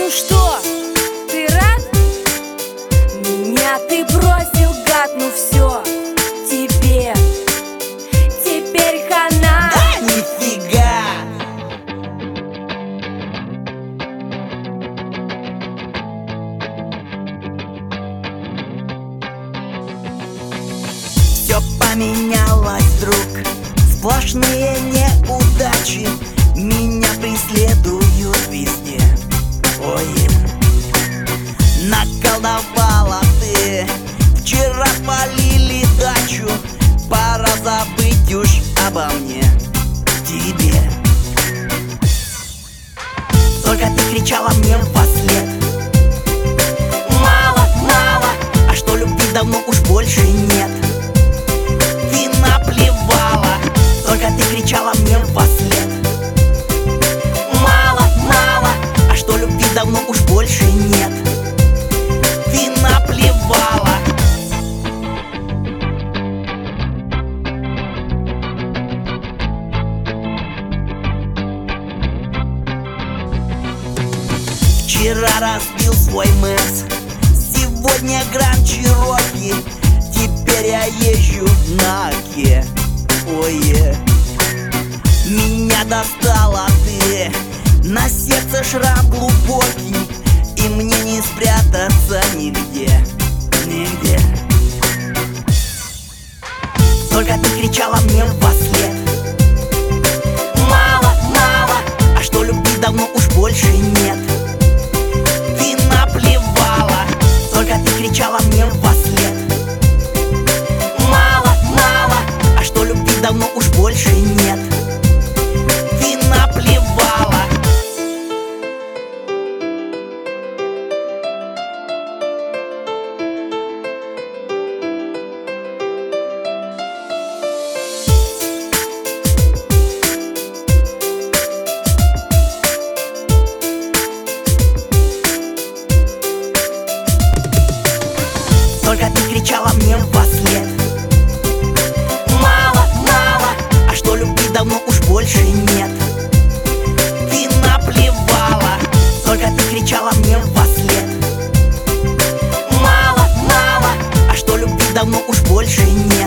Ну что, ты рад? Меня ты бросил, гад, ну все, тебе теперь хана. Да нифига! Все поменялось вдруг, сплошные неудачи меня преследуют везде. Ой, наколдовала ты, вчера спалили дачу, пора забыть уж обо мне, тебе. Только ты кричала мне вслед: мало, мало, а что любви давно уж больше нет. Ты наплевала, только ты кричала мне вслед: мало, мало, а что любви давно уж больше нет. Ты наплевала. Вчера разбил свой Мерс, сегодня Гранд Чироки, теперь я езжу на Оке. Ой, меня достала ты, на сердце шрам глубокий, и мне не спрятаться нигде, нигде. Только ты кричала мне вслед: мало, мало, а что любви давно уж больше нет. Ты наплевала, только ты кричала мне вслед: мало, мало, а что любви давно уж больше нет. Ты наплевала. Только ты кричала мне вслед: мало, мало, а что любви давно уж больше нет. Ты наплевала, только ты кричала мне вслед: мало, мало, а что любви давно уж больше нет.